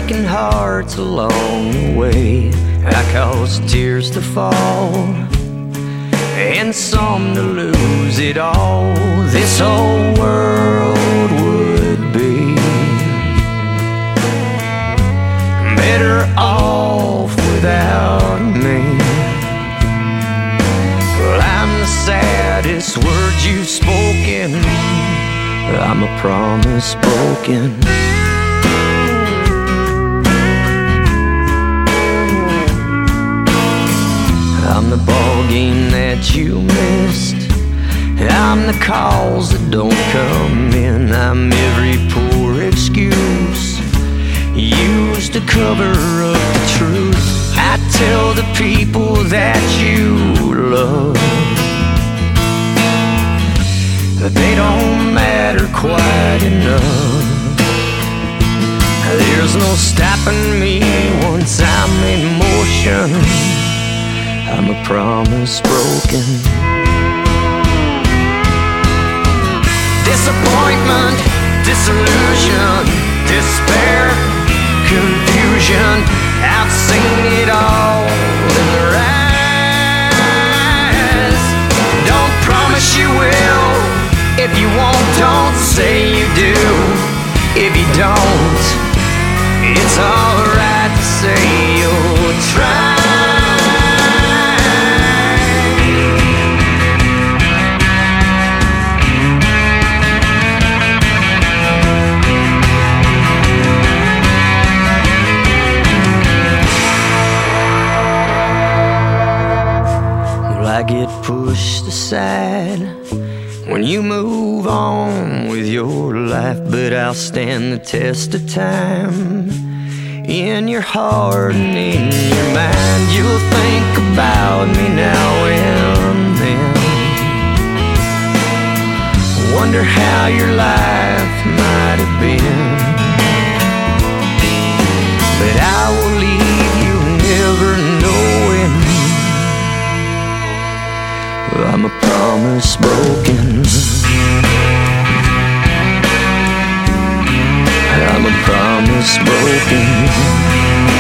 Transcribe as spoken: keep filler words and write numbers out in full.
breaking hearts along the way. I caused tears to fall and some to lose it all. This whole world would be better off without me. Well, I'm the saddest word you've spoken. I'm a promise broken. I'm the ball game that you missed. I'm the calls that don't come in. I'm every poor excuse used to cover up the truth. I tell the people that you love that they don't matter quite enough. There's no stopping me once I'm in motion. I'm a promise broken. Disappointment, disillusion, despair, confusion. I've seen it all in their eyes. Don't promise you will. If you won't, don't say you do. If you don't, it's alright to say you'll try. I get pushed aside when you move on with your life, but I'll stand the test of time. In your heart and in your mind, you'll think about me now and then. Wonder how your life might have been. But I will leave you never knowing I'm a promise broken. I'm a promise broken.